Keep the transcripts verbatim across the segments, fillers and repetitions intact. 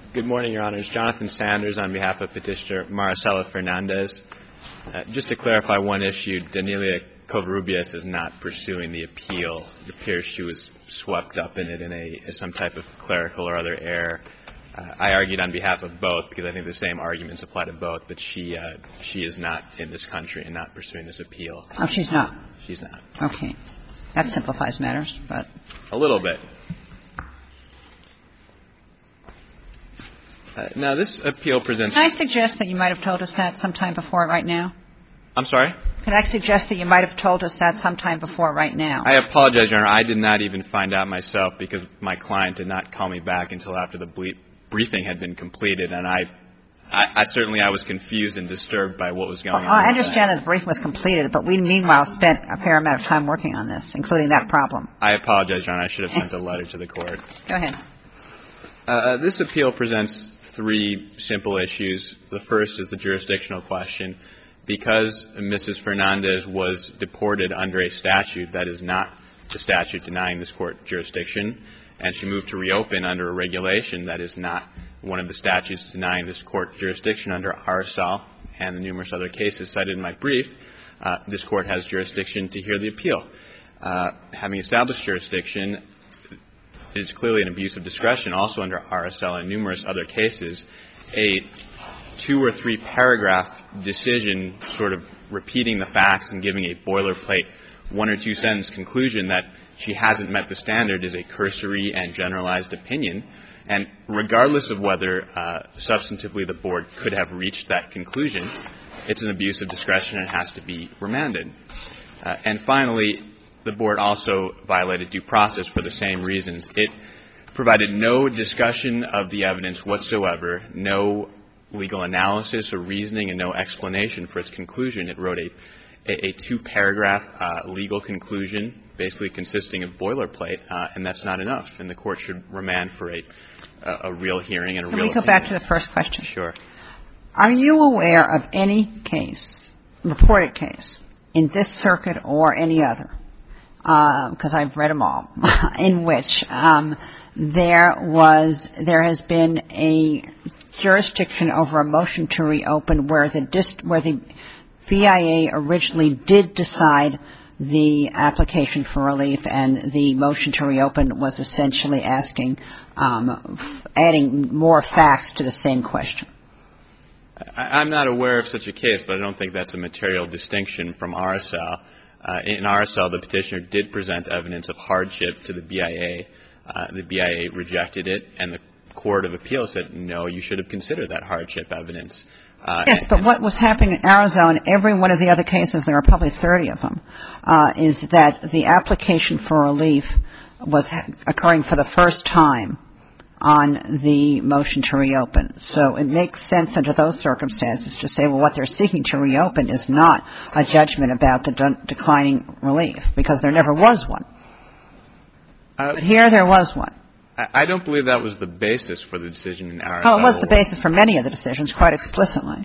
Good morning, Your Honors. Jonathan Sanders on behalf of Petitioner Maricela Fernandez. Uh, just to clarify one issue, Danelia Covarrubias is not pursuing the appeal. It appears she was swept up in it in a some type of clerical or other error. Uh, I argued on behalf of both because I think the same arguments apply to both, but she uh, she is not in this country and not pursuing this appeal. Oh, she's not? She's not. Okay. That simplifies matters, but... A little bit. Uh, now, this appeal presents... Can I suggest that you might have told us that sometime before right now? I'm sorry? Can I suggest that you might have told us that sometime before right now? I apologize, Your Honor. I did not even find out myself because my client did not call me back until after the ble- briefing had been completed, and I, I, I certainly I was confused and disturbed by what was going well, on. I understand that the briefing was completed, but we meanwhile spent a fair amount of time working on this, including that problem. I apologize, Your Honor. I should have sent a letter to the court. Go ahead. Uh, this appeal presents three simple issues. The first is the jurisdictional question. Because Missus Fernandez was deported under a statute that is not the statute denying this court jurisdiction, and she moved to reopen under a regulation that is not one of the statutes denying this court jurisdiction under R S L and the numerous other cases cited in my brief, uh, this court has jurisdiction to hear the appeal. Uh, having established jurisdiction, it is clearly an abuse of discretion also under R S L and numerous other cases. A two or three paragraph decision sort of repeating the facts and giving a boilerplate one or two sentence conclusion that she hasn't met the standard is a cursory and generalized opinion. And regardless of whether uh, substantively the board could have reached that conclusion, it's an abuse of discretion and has to be remanded. Uh, and finally, the board also violated due process for the same reasons. It provided no discussion of the evidence whatsoever, no legal analysis or reasoning, and no explanation for its conclusion. It wrote a, a, a two-paragraph uh, legal conclusion, basically consisting of boilerplate, uh, and that's not enough. And the court should remand for a, a, a real hearing and a Can real. we go opinion. back to the first question? Sure. Are you aware of any case, reported case, in this circuit or any other, because uh, I've read them all, in which um, there was there has been a jurisdiction over a motion to reopen where the dist- where the B I A originally did decide the application for relief, and the motion to reopen was essentially asking, um, f- adding more facts to the same question? I, I'm not aware of such a case, but I don't think that's a material distinction from R S L. Uh, in R S L, the petitioner did present evidence of hardship to the B I A. Uh, the B I A rejected it, and the Court of Appeals said, no, you should have considered that hardship evidence. Uh, yes, but what was happening in Arizona, every one of the other cases, there are probably thirty of them, uh, is that the application for relief was ha- occurring for the first time on the motion to reopen. So it makes sense under those circumstances to say, well, what they're seeking to reopen is not a judgment about the de- declining relief, because there never was one. Uh, but here there was one. I don't believe that was the basis for the decision in R S L. Well, it was the basis for many of the decisions, quite explicitly.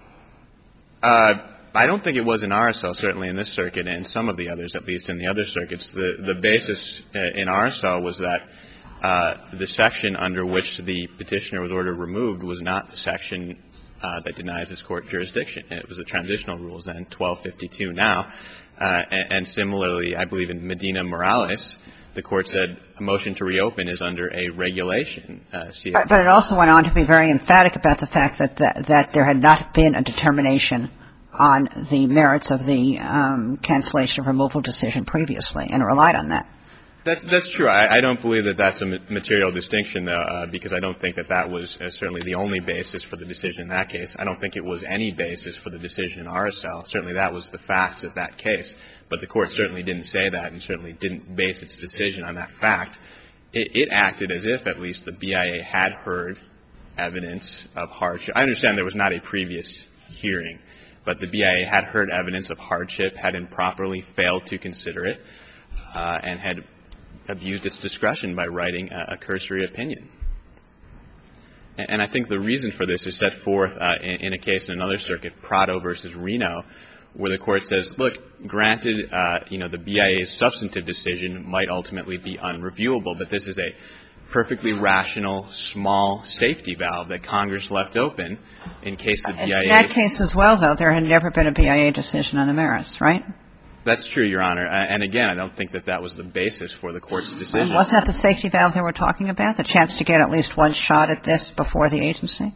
Uh, I don't think it was in R S L, certainly in this circuit, and some of the others, at least in the other circuits. The, the basis in R S L was that uh, the section under which the petitioner was ordered removed was not the section uh, that denies this court jurisdiction. It was the transitional rules then, twelve fifty-two now. Uh, and, and similarly, I believe in Medina Morales, the court said a motion to reopen is under a regulation. Uh, but, but it also went on to be very emphatic about the fact that, that, that there had not been a determination on the merits of the um, cancellation of removal decision previously, and it relied on that. That's, that's true. I, I don't believe that that's a material distinction, though, uh, because I don't think that that was uh, certainly the only basis for the decision in that case. I don't think it was any basis for the decision in R S L. Certainly that was the facts of that case. But the court certainly didn't say that and certainly didn't base its decision on that fact. It, it acted as if at least the B I A had heard evidence of hardship. I understand there was not a previous hearing, but the B I A had heard evidence of hardship, had improperly failed to consider it, uh, and had abused its discretion by writing a, a cursory opinion. And, and I think the reason for this is set forth uh, in, in a case in another circuit, Prado versus Reno, where the court says, look, granted, uh, you know, the B I A's substantive decision might ultimately be unreviewable, but this is a perfectly rational, small safety valve that Congress left open in case the B I A... In that case as well, though, there had never been a B I A decision on the merits, right? That's true, Your Honor. And again, I don't think that that was the basis for the Court's decision. And wasn't that the safety valve they were talking about, the chance to get at least one shot at this before the agency?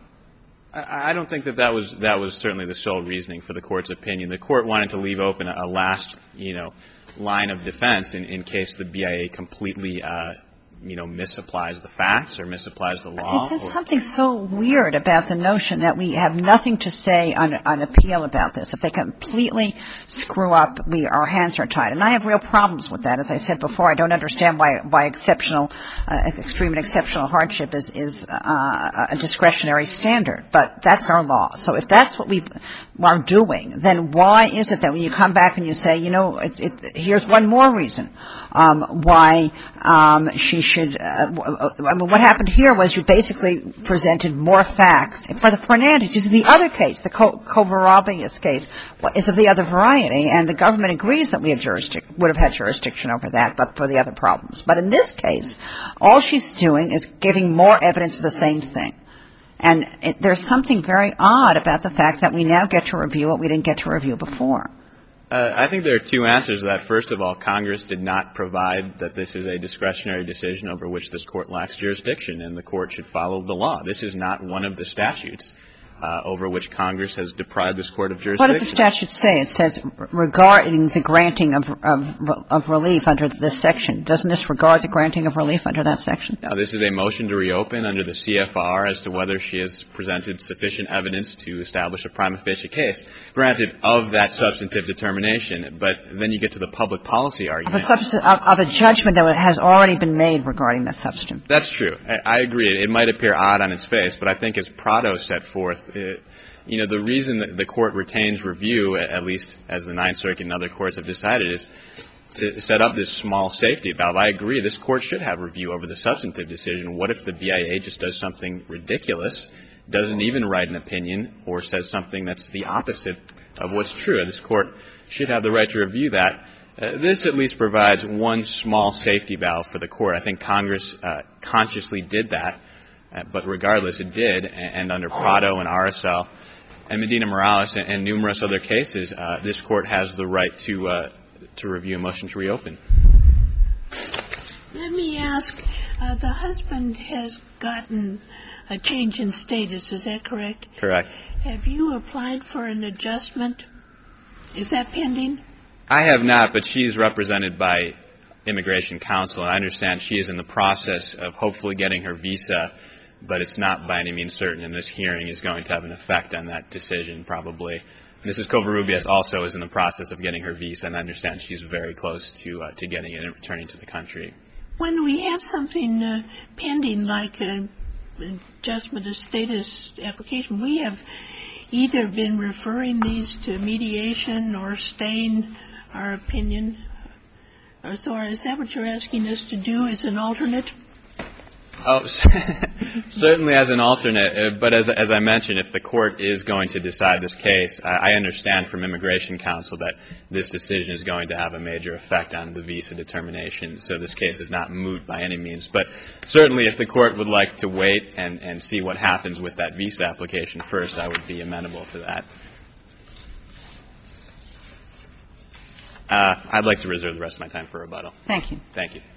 I don't think that that was that was certainly the sole reasoning for the Court's opinion. The Court wanted to leave open a last, you know, line of defense in, in case the B I A completely, uh, you know, misapplies the facts or misapplies the law. There's something so weird about the notion that we have nothing to say on, on appeal about this. If they completely screw up, we our hands are tied. And I have real problems with that. As I said before, I don't understand why why exceptional, uh, extreme and exceptional hardship is is uh, a discretionary standard. But that's our law. So if that's what we are doing, then why is it that when you come back and you say, you know, it, it, here's one more reason um, why um, she should, uh, I mean, what happened here was you basically presented more facts. For the Fernandez, this is the other case, the Covarrubias case, is of the other variety, and the government agrees that we have jurisdiction, would have had jurisdiction over that, but for the other problems. But in this case, all she's doing is giving more evidence for the same thing. And it, there's something very odd about the fact that we now get to review what we didn't get to review before. Uh, I think there are two answers to that. First of all, Congress did not provide that this is a discretionary decision over which this Court lacks jurisdiction, and the Court should follow the law. This is not one of the statutes uh, over which Congress has deprived this Court of jurisdiction. What does the statute say? It says regarding the granting of, of, of relief under this section. Doesn't this regard the granting of relief under that section? Now, this is a motion to reopen under the C F R as to whether she has presented sufficient evidence to establish a prima facie case, granted, of that substantive determination. But then you get to the public policy argument. Of a, subst- of, of a judgment that has already been made regarding that substance. That's true. I, I agree. It, it might appear odd on its face, but I think as Prado set forth, it, you know, the reason that the Court retains review, at least as the Ninth Circuit and other courts have decided, is to set up this small safety valve. I agree. This Court should have review over the substantive decision. What if the B I A just does something ridiculous, doesn't even write an opinion, or says something that's the opposite of what's true? This Court should have the right to review that. Uh, this at least provides one small safety valve for the Court. I think Congress uh, consciously did that, uh, but regardless, it did. And, and under Prado and R S L and Medina Morales and, and numerous other cases, uh, this Court has the right to uh, to review a motion to reopen. Let me ask, uh, the husband has gotten a change in status, is that correct? Correct. Have you applied for an adjustment? Is that pending? I have not, but she is represented by Immigration Counsel, and I understand she is in the process of hopefully getting her visa, but it's not by any means certain, and this hearing is going to have an effect on that decision, probably. Missus Covarrubias also is in the process of getting her visa, and I understand she's very close to uh, to getting it and returning to the country. When we have something uh, pending like an adjustment of status application, we have either been referring these to mediation or staying our opinion. So is that what you're asking us to do as an alternate? Oh, certainly as an alternate, but as as I mentioned, if the Court is going to decide this case, I, I understand from Immigration Counsel that this decision is going to have a major effect on the visa determination, so this case is not moot by any means. But certainly if the Court would like to wait and, and see what happens with that visa application first, I would be amenable to that. Uh, I'd like to reserve the rest of my time for rebuttal. Thank you. Thank you.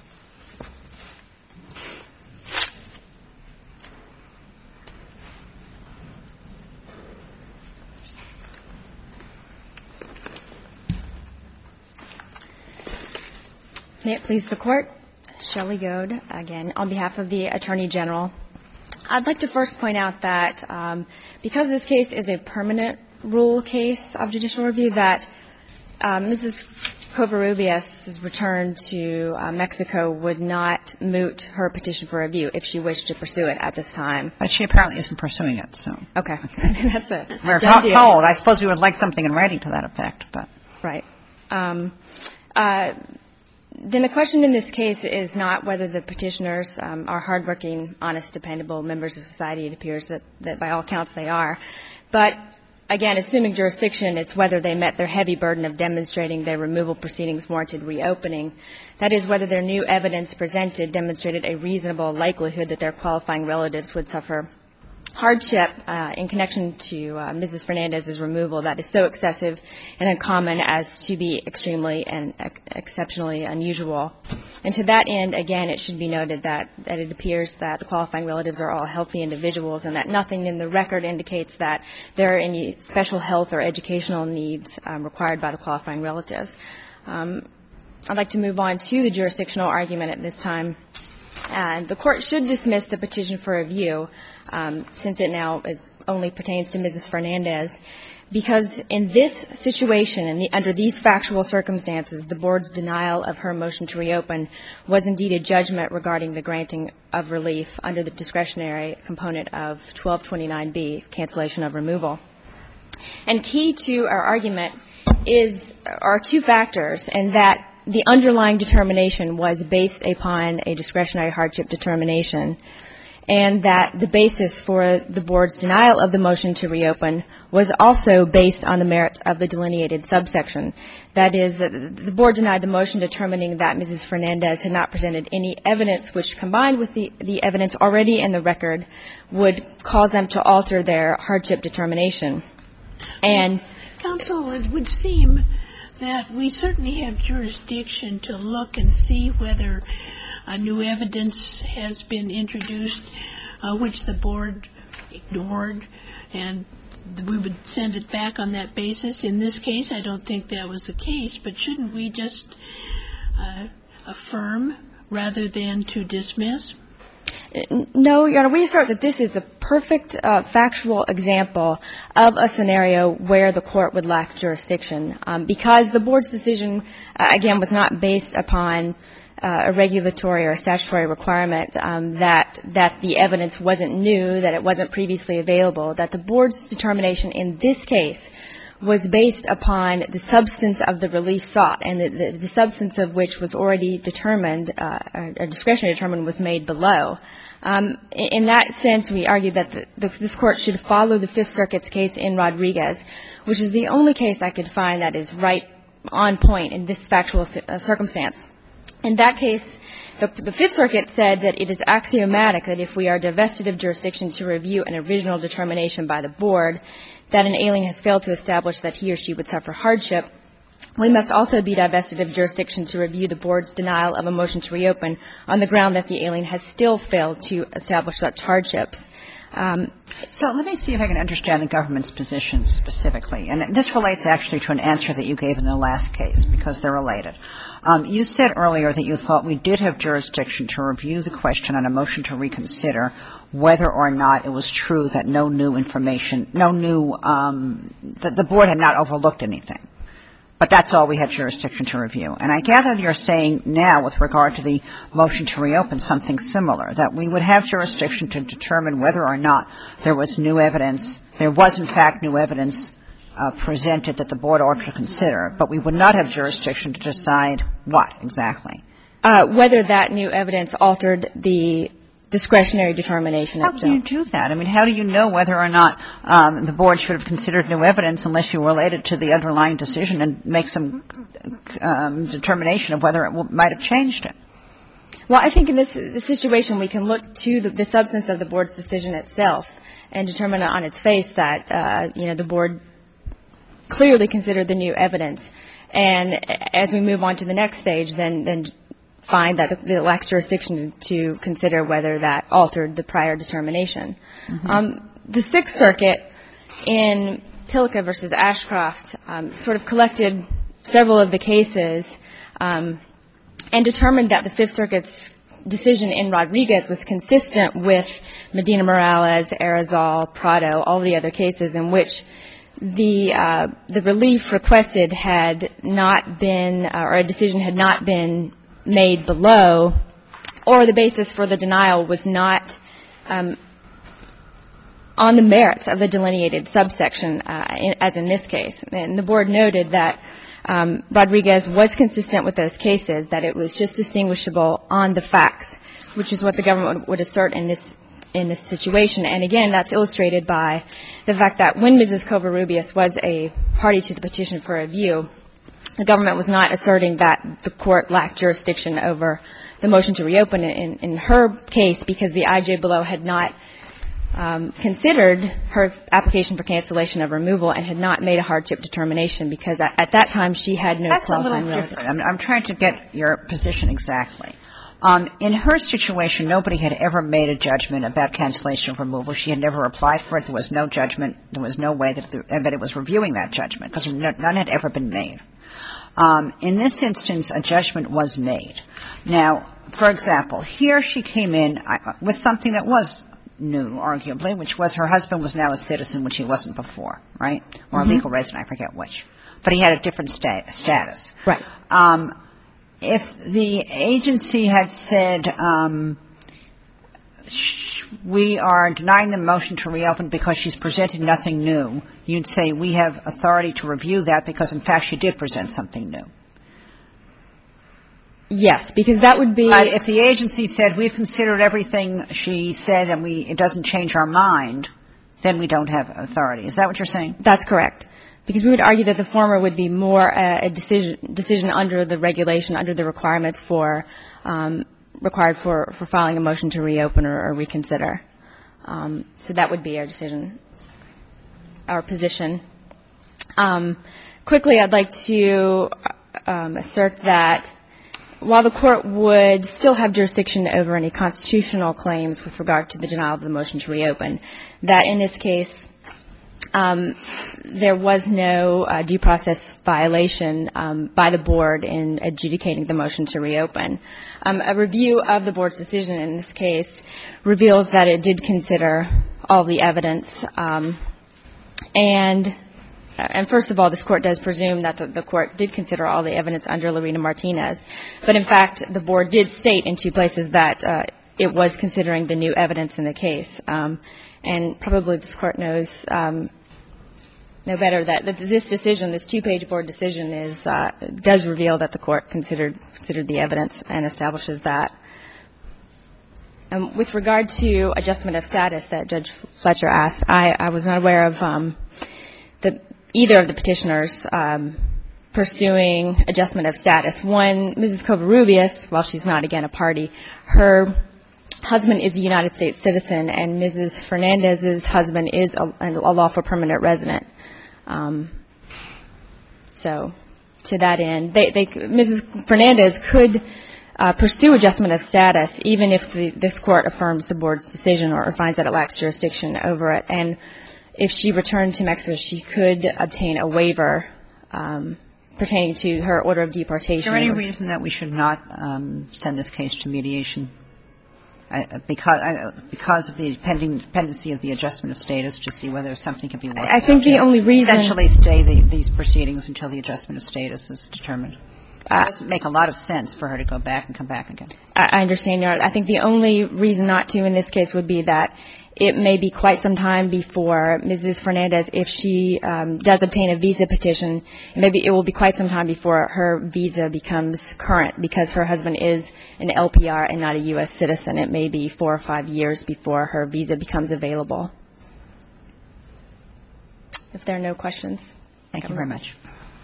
May it please the Court. Shelley Goad, again, on behalf of the Attorney General. I'd like to first point out that um, because this case is a permanent rule case of judicial review, that uh, Missus Covarrubias' return to uh, Mexico would not moot her petition for review if she wished to pursue it at this time. But she apparently isn't pursuing it, so. Okay. okay. That's it. We're told. I suppose we would like something in writing to that effect, but. Right. Um, uh, Then the question in this case is not whether the petitioners um, are hardworking, honest, dependable members of society. It appears that, that by all counts they are. But again, assuming jurisdiction, it's whether they met their heavy burden of demonstrating their removal proceedings warranted reopening. That is, whether their new evidence presented demonstrated a reasonable likelihood that their qualifying relatives would suffer hardship uh, in connection to uh, Missus Fernandez's removal that is so excessive and uncommon as to be extremely and ex- exceptionally unusual. And to that end, again, it should be noted that, that it appears that the qualifying relatives are all healthy individuals and that nothing in the record indicates that there are any special health or educational needs um, required by the qualifying relatives. Um, I'd like to move on to the jurisdictional argument at this time. And the Court should dismiss the petition for review Um, since it now is only pertains to Missus Fernandez, because in this situation and the, under these factual circumstances, the Board's denial of her motion to reopen was indeed a judgment regarding the granting of relief under the discretionary component of twelve twenty-nine B, cancellation of removal. And key to our argument is are two factors, and that the underlying determination was based upon a discretionary hardship determination, and that the basis for the Board's denial of the motion to reopen was also based on the merits of the delineated subsection. That is, the Board denied the motion determining that Missus Fernandez had not presented any evidence which, combined with the, the evidence already in the record, would cause them to alter their hardship determination. And Counsel, it would seem that we certainly have jurisdiction to look and see whether Uh, new evidence has been introduced, uh, which the Board ignored, and we would send it back on that basis. In this case, I don't think that was the case, but shouldn't we just uh, affirm rather than to dismiss? No, Your Honor, we assert that this is a perfect uh, factual example of a scenario where the Court would lack jurisdiction, um, because the Board's decision, uh, again, was not based upon Uh, a regulatory or statutory requirement um, that that the evidence wasn't new, that it wasn't previously available, that the Board's determination in this case was based upon the substance of the relief sought, and the, the, the substance of which was already determined, uh, a discretionary determination was made below. Um, in, in that sense, we argue that the, the, this Court should follow the Fifth Circuit's case in Rodriguez, which is the only case I could find that is right on point in this factual uh, circumstance. In that case, the, the Fifth Circuit said that it is axiomatic that if we are divested of jurisdiction to review an original determination by the Board that an alien has failed to establish that he or she would suffer hardship, we must also be divested of jurisdiction to review the Board's denial of a motion to reopen on the ground that the alien has still failed to establish such hardships. Um, so let me see if I can understand the government's position specifically. And this relates actually to an answer that you gave in the last case, because they're related. Um, you said earlier that you thought we did have jurisdiction to review the question on a motion to reconsider whether or not it was true that no new information, no new, um, that the Board had not overlooked anything. But that's all we had jurisdiction to review. And I gather you're saying now, with regard to the motion to reopen, something similar, that we would have jurisdiction to determine whether or not there was new evidence, there was in fact new evidence uh, presented that the Board ought to consider, but we would not have jurisdiction to decide what exactly? Uh, whether that new evidence altered the discretionary determination how itself. How do you do that? I mean, how do you know whether or not um, the Board should have considered new evidence unless you relate it to the underlying decision and make some um, determination of whether it w- might have changed it? Well, I think in this, this situation we can look to the, the substance of the Board's decision itself and determine on its face that, uh, you know, the Board clearly considered the new evidence. And as we move on to the next stage, then then find that it lacks jurisdiction to consider whether that altered the prior determination. Mm-hmm. Um, the Sixth Circuit in Pilka versus Ashcroft um, sort of collected several of the cases um, and determined that the Fifth Circuit's decision in Rodriguez was consistent with Medina Morales, Arizal, Prado, all the other cases in which the uh, the relief requested had not been, uh, or a decision had not been made below, or the basis for the denial was not um, on the merits of the delineated subsection, uh, in, as in this case. And the Board noted that um, Rodriguez was consistent with those cases, that it was just distinguishable on the facts, which is what the government would assert in this in this situation. And again, that's illustrated by the fact that when Missus Covarrubias was a party to the petition for review, the government was not asserting that the court lacked jurisdiction over the motion to reopen in, in her case because the I J below had not um, considered her application for cancellation of removal and had not made a hardship determination because at, at that time she had no That's qualifying a little relative. different. I'm, I'm trying to get your position exactly. Um, in her situation, nobody had ever made a judgment about cancellation of removal. She had never applied for it. There was no judgment. There was no way that the, anybody was reviewing that judgment because none had ever been made. Um, in this instance, a judgment was made. Now, for example, here she came in with something that was new, arguably, which was her husband was now a citizen, which he wasn't before, right? Or mm-hmm. a legal resident, I forget which. But he had a different sta- status. Right. Um, if the agency had said, um, sh- we are denying the motion to reopen because she's presented nothing new, you'd say we have authority to review that because, in fact, she did present something new. Yes, because that would be... But if the agency said we've considered everything she said and we it doesn't change our mind, then we don't have authority. Is that what you're saying? That's correct. Because we would argue that the former would be more a, a decision decision under the regulation, under the requirements for um, required for, for filing a motion to reopen or, or reconsider. Um, so that would be our decision, our position. Um, quickly, I'd like to um, assert that while the court would still have jurisdiction over any constitutional claims with regard to the denial of the motion to reopen, that in this case um, there was no uh, due process violation um, by the board in adjudicating the motion to reopen. Um, a review of the board's decision in this case reveals that it did consider all the evidence um, and And first of all, this court does presume that the, the court did consider all the evidence under Lorena Martinez. But in fact, the board did state in two places that uh, it was considering the new evidence in the case. Um, and probably this court knows um, no better that, that this decision, this two-page board decision, is uh, does reveal that the court considered considered the evidence and establishes that. Um, with regard to adjustment of status that Judge Fletcher asked, I, I was not aware of um, the either of the petitioners um, pursuing adjustment of status. One, Missus Covarrubias, while she's not, again, a party, her husband is a United States citizen, and Missus Fernandez's husband is a, a lawful permanent resident. Um, so to that end, they, they, Missus Fernandez could uh, pursue adjustment of status even if the, this court affirms the board's decision or finds that it lacks jurisdiction over it. And if she returned to Mexico, she could obtain a waiver um, pertaining to her order of deportation. Is there any reason that we should not um, send this case to mediation uh, because uh, because of the pending dependency of the adjustment of status to see whether something can be worked out? I think the only reason essentially stay the, these proceedings until the adjustment of status is determined. Uh, it doesn't make a lot of sense for her to go back and come back again. I, I understand, Your Honor. I think the only reason not to in this case would be that it may be quite some time before Missus Fernandez, if she um, does obtain a visa petition, maybe it will be quite some time before her visa becomes current because her husband is an L P R and not a U S citizen. It may be four or five years before her visa becomes available. If there are no questions. Thank you very much.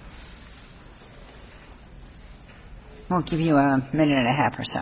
We'll give you a minute and a half or so.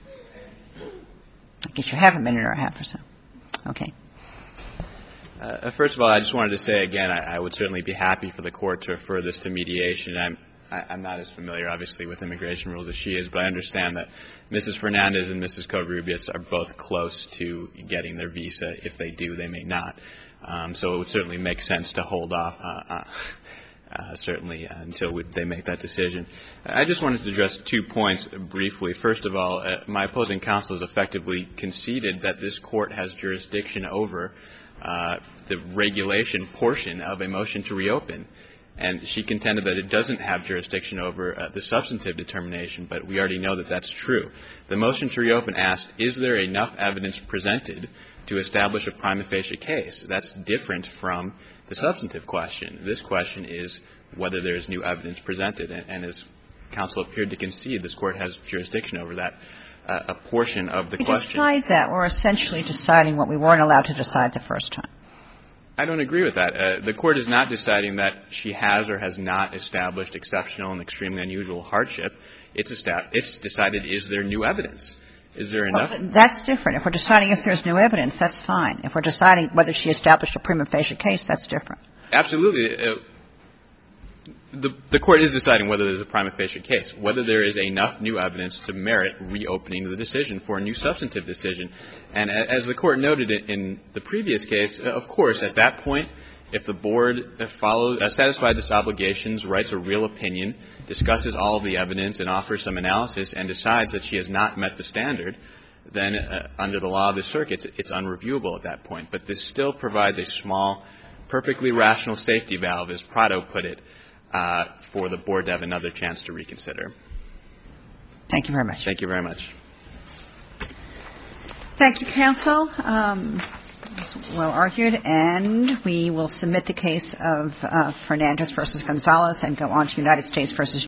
I guess you have a minute or a half or so. Okay. Uh, first of all, I just wanted to say again, I, I would certainly be happy for the court to refer this to mediation. I'm, I, I'm not as familiar, obviously, with immigration rules as she is, but I understand that Missus Fernandez and Missus Covarrubias are both close to getting their visa. If they do, they may not. Um, so it would certainly make sense to hold off, uh, uh, uh, certainly, uh, until we, they make that decision. I just wanted to address two points briefly. First of all, uh, my opposing counsel has effectively conceded that this court has jurisdiction over uh, the regulation portion of a motion to reopen. And she contended that it doesn't have jurisdiction over uh, the substantive determination, but we already know that that's true. The motion to reopen asked, is there enough evidence presented to establish a prima facie case? That's different from the substantive question. This question is whether there is new evidence presented. And, and as counsel appeared to concede, this court has jurisdiction over that uh, a portion of the we question. decide that, we're essentially deciding what we weren't allowed to decide the first time. I don't agree with that. Uh, the Court is not deciding that she has or has not established exceptional and extremely unusual hardship. It's, esta- it's decided, is there new evidence? Is there enough? Well, that's different. If we're deciding if there's new evidence, that's fine. If we're deciding whether she established a prima facie case, that's different. Absolutely. Uh, the, the Court is deciding whether there's a prima facie case, whether there is enough new evidence to merit reopening the decision for a new substantive decision. And as the Court noted in the previous case, of course, at that point, if the Board follows, uh, satisfies its obligations, writes a real opinion, discusses all of the evidence and offers some analysis and decides that she has not met the standard, then uh, under the law of the circuit, it's, it's unreviewable at that point. But this still provides a small, perfectly rational safety valve, as Prado put it, uh, for the Board to have another chance to reconsider. Thank you very much. Thank you very much. Thank you, counsel. Um, well argued, and we will submit the case of uh, Fernandez versus Gonzalez and go on to United States versus